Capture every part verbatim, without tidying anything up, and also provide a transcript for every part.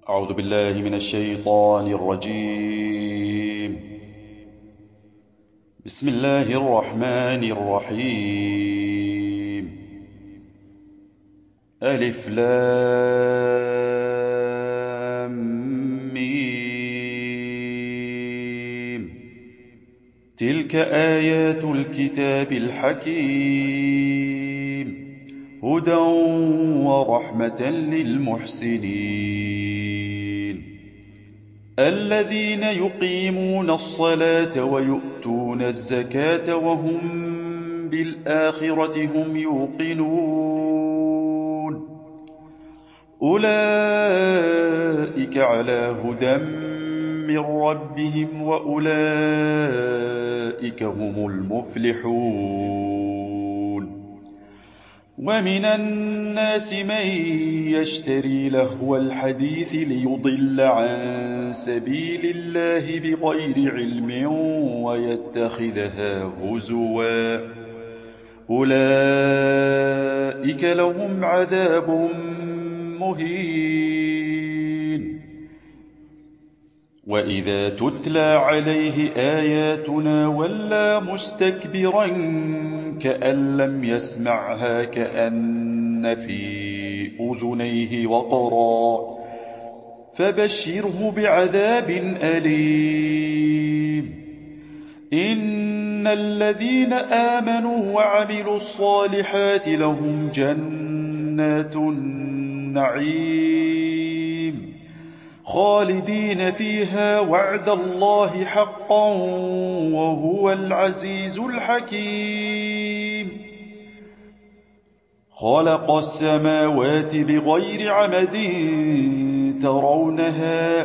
أعوذ بالله من الشيطان الرجيم. بسم الله الرحمن الرحيم. ألف لام ميم. تلك آيات الكتاب الحكيم، هدى ورحمة للمحسنين الذين يقيمون الصلاة ويؤتون الزكاة وهم بالآخرة هم يوقنون أولئك على هدى من ربهم وأولئك هم المفلحون. ومن الناس من يشتري لهو الحديث ليضل عن سبيل الله بغير علم ويتخذها هزوا، أولئك لهم عذاب مهين. وإذا تتلى عليه آياتنا ولى مستكبرا كأن لم يسمعها كأن في أذنيه وقرا، فبشره بعذاب أليم. إن الذين آمنوا وعملوا الصالحات لهم جنات النعيم خالدين فيها وعد الله حقا وهو العزيز الحكيم. خلق السماوات بغير عمد ترونها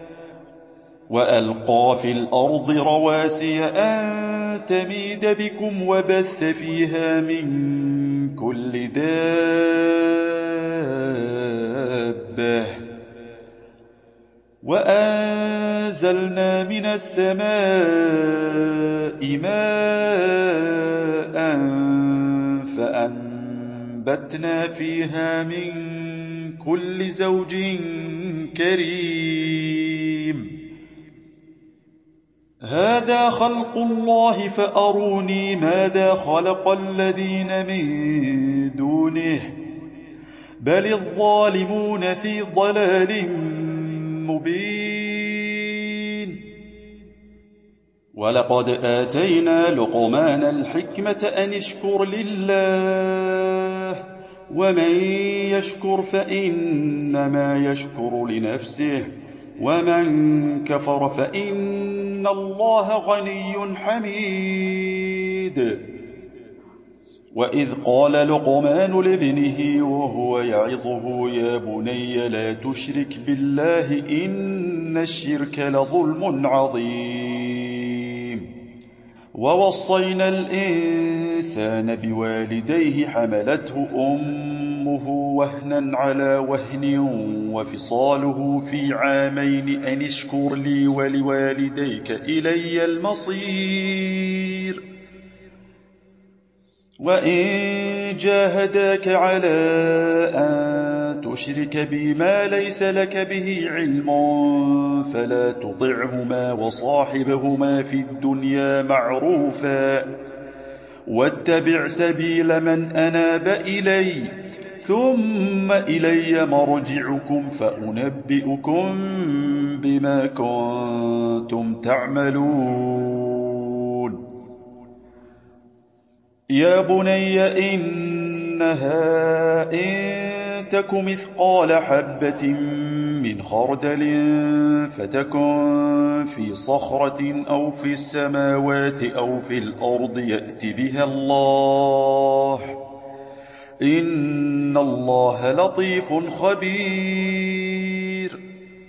وألقى في الأرض رواسي أن تميد بكم وبث فيها من كل دابة وأنزلنا من السماء ماء فأنبتنا فيها من كل زوج كريم. هذا خلق الله فأروني ماذا خلق الذين من دونه بل الظالمون في ضلال مبين. ولقد آتينا لقمان الحكمة أن اشكر لله ومن يشكر فإنما يشكر لنفسه ومن كفر فإن الله غني حميد. وإذ قال لقمان لابنه وهو يعظه يا بني لا تشرك بالله إن الشرك لظلم عظيم. ووصينا الإنسان بوالديه حملته أمه وهنا على وهن وفصاله في عامين أن اشكر لي ولوالديك إلي المصير. وإن جاهداك على أن تشرك بي ما ليس لك به علم فلا تطعهما وصاحبهما في الدنيا معروفا واتبع سبيل من أناب إلي ثم إلي مرجعكم فأنبئكم بما كنتم تعملون. يا بني إنها إن تك مثقال حبة من خردل فتكن في صخرة أو في السماوات أو في الأرض يأت بها الله إن الله لطيف خبير.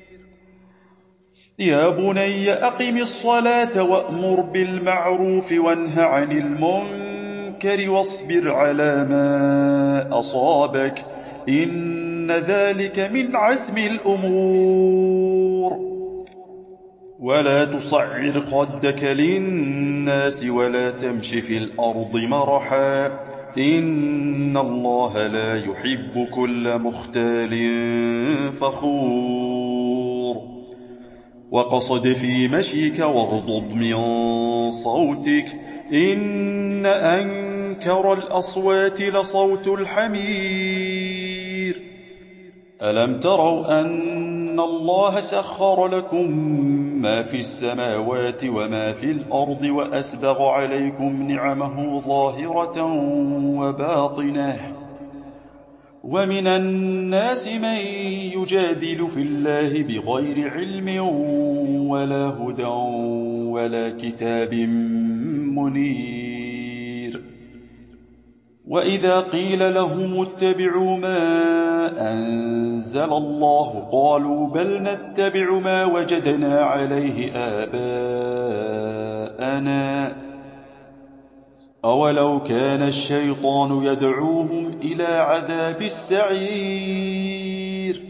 يا بني أقم الصلاة وأمر بالمعروف وانه عن المنكر واصبر على ما أصابك إن ذلك من عزم الأمور. ولا تصعر خدك للناس ولا تمش في الأرض مرحا إن الله لا يحب كل مختال فخور. وقصد في مشيك واغضض من صوتك إن أنكر الأصوات لصوت الحمير ألم تروا أن الله سخر لكم ما في السماوات وما في الأرض وأسبغ عليكم نعمه ظاهرة وباطنة ومن الناس من يجادل في الله بغير علم ولا هدى ولا كتاب منير وإذا قيل لهم اتبعوا ما أنزل الله قالوا بل نتبع ما وجدنا عليه آباءنا أولو كان الشيطان يدعوهم إلى عذاب السعير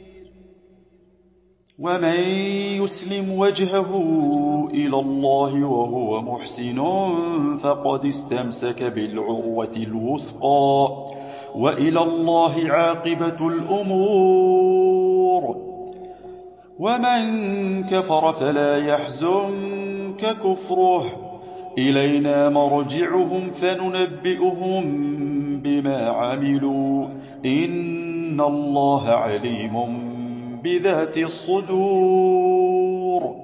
ومن يسلم وجهه إلى الله وهو محسن فقد استمسك بالعروة الوثقى وإلى الله عاقبة الأمور ومن كفر فلا يحزنك كفره إلينا مرجعهم فننبئهم بما عملوا إن الله عليم بذات الصدور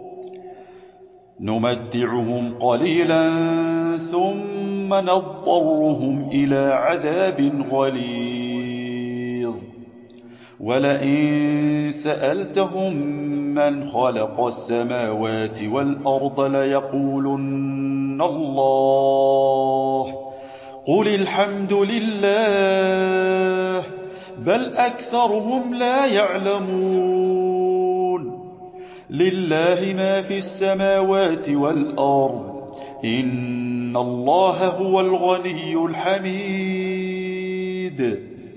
نمتعهم قليلا ثم نضطرهم إلى عذاب غليظ ولئن سألتهم من خلق السماوات والأرض ليقولن الله قل الحمد لله بل أكثرهم لا يعلمون لله ما في السماوات والأرض إن الله هو الغني الحميد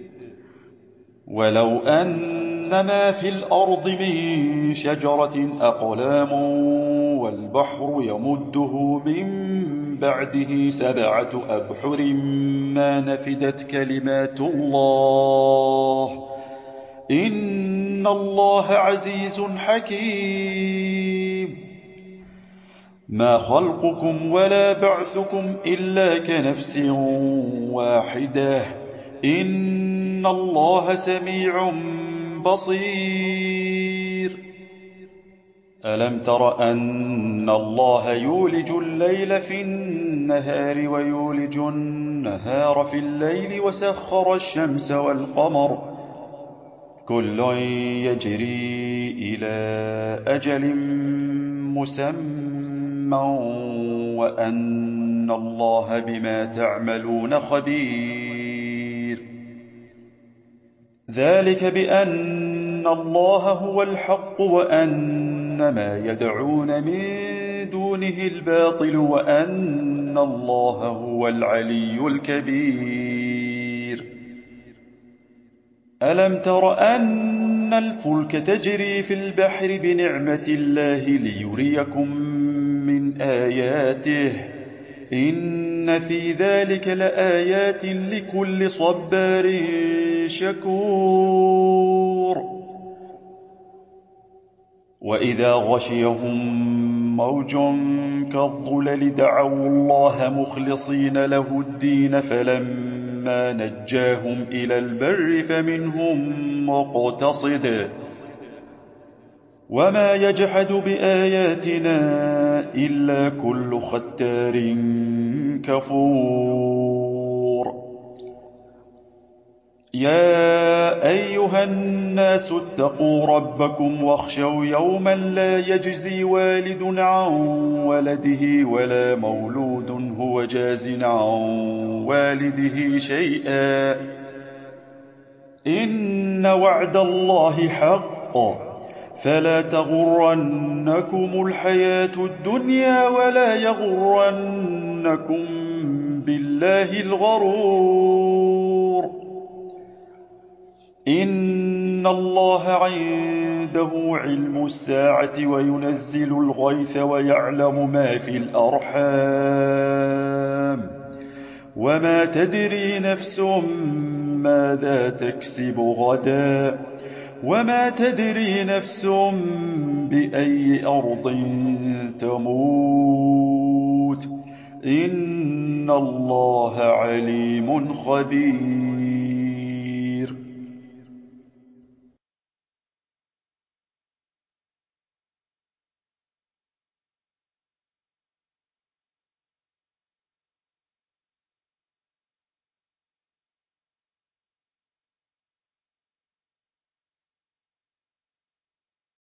ولو أن ما في الأرض من شجرة أقلام والبحر يمده من بعده سبعة أبحر ما نفدت كلمات الله إن الله عزيز حكيم ما خلقكم ولا بعثكم إلا كنفس واحدة إن الله سميع بصير ألم تر أن الله يولج الليل في النهار ويولج النهار في الليل وسخر الشمس والقمر كل يجري إلى أجل مسمى وأن الله بما تعملون خبير ذلك بأن الله هو الحق وأن ما يدعون من دونه الباطل وأن الله هو العلي الكبير ألم تر أن الفلك تجري في البحر بنعمة الله ليريكم من آياته إن في ذلك لآيات لكل صبار شكور وإذا غشيهم موج كالظلل دعوا الله مخلصين له الدين فلما نجاهم إلى البر فمنهم مقتصد وما يجحد بآياتنا إلا كل ختار كفور يا أيها الناس اتقوا ربكم واخشوا يوما لا يجزي والد عن ولده ولا مولود هو جاز عن والده شيئا إن وعد الله حق فلا تغرنكم الحياة الدنيا ولا يغرنكم بالله الغرور إن الله عنده علم الساعة وينزل الغيث ويعلم ما في الأرحام وما تدري نفس ماذا تكسب غدا وما تدري نفس بأي أرض تموت إن الله عليم خبير